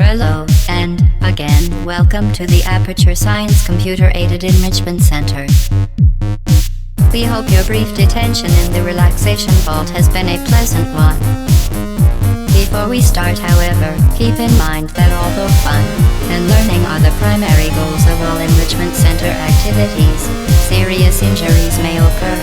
Hello, and again, welcome to the Aperture Science Computer Aided Enrichment Center. We hope your brief detention in the relaxation vault has been a pleasant one. Before we start, however, keep in mind that although fun and learning are the primary goals of all enrichment center activities, serious injuries may occur.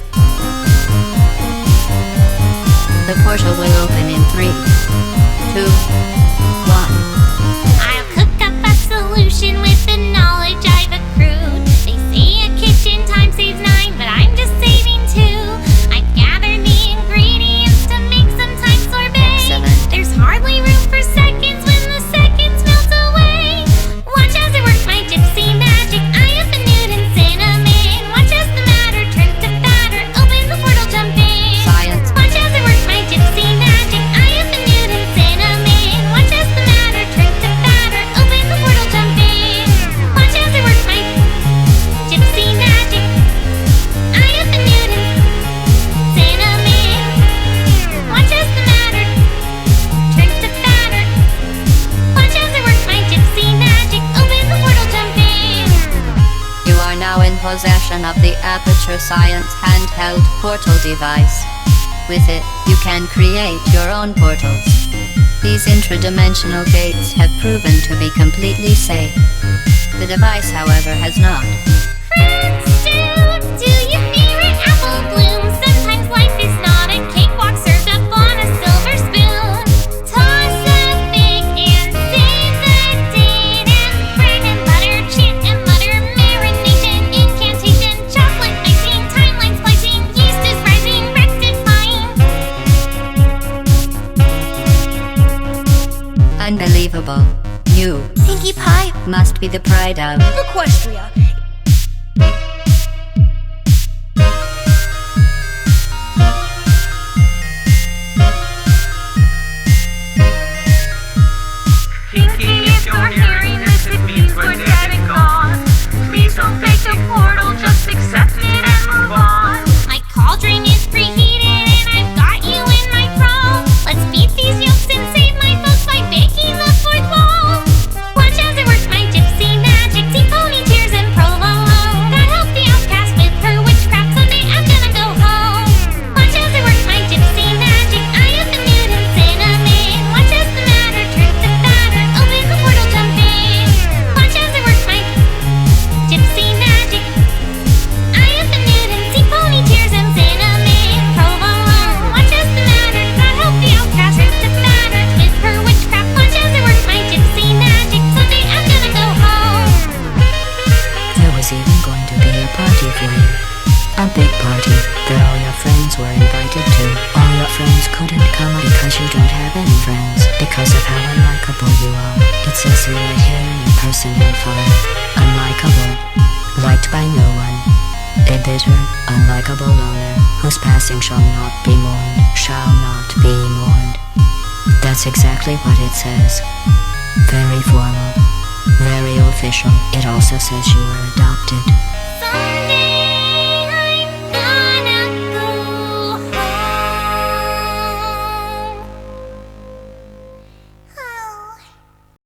The portal will open in 3, 2, 1. I'll cook up a solution with the knowledge I've accrued. They say a kitchen time saves 9, but I'm just saving 2. I've gathered the ingredients to make some time sorbet. Excellent. There's hardly room for seconds when the seconds melt away. Watch as I work my gypsy magic. I up a Newton cinnamon. Watch as the matter turns to batter. Open the portal, jump in. Science. Watch as I work my gypsy magic. I up a Newton cinnamon. Watch as the matter turns to batter. Open the portal, jump in. Watch as I work my gypsy magic. I up a Newton cinnamon. Watch as the matter turns to batter. Watch as I work my gypsy magic. Open the portal, jump in. You are now in possession of the Aperture Science handheld portal device. With it, you can create your own portals. These intradimensional gates have proven to be completely safe. The device, however, has not. Friends, do your favorite apple bloom? Sometimes life is not a cakewalk served up on a silver spoon. Toss a fig and save the date and bread and butter, chit and butter, marination, incantation, chocolate icing, timeline splicing, yeast is rising, rectifying. Unbelievable. You Pinkie Pie, must be the pride of. Equestria. Pinkie, if you're hearing this, it means we're dead and gone. Please don't fake the portal, just accept it and move on. My cauldron is preheated and I've got you in my thrall. Let's beat these yolks and save my folks by baking the 4th wall. Watch as I work my gypsy magic, see pony tears and provolone. God help the outcast with her witchcraft, someday I'm gonna go home. Watch as I work my gypsy magic, I up a Newton cinnamon. Watch as the matter turns to batter, open the portal, jump in. Watch as I work my gypsy magic. I up a Newton, see pony tears and cinnamon, provolone. Watch as the matter, God help the outcast, turns to batter with her witchcraft. Watch as I work my gypsy magic, someday I'm gonna go home. There was even going to be a party for you. A big party that all your friends were invited to. All your friends couldn't come because you don't have any friends. Because of how unlikable you are. It says so right here in your personal file. Unlikable. Liked by no one. A bitter, unlikable loner whose passing shall not be mourned. Shall not be mourned. That's exactly what it says. Very formal. Very official. It also says you were adopted. Someday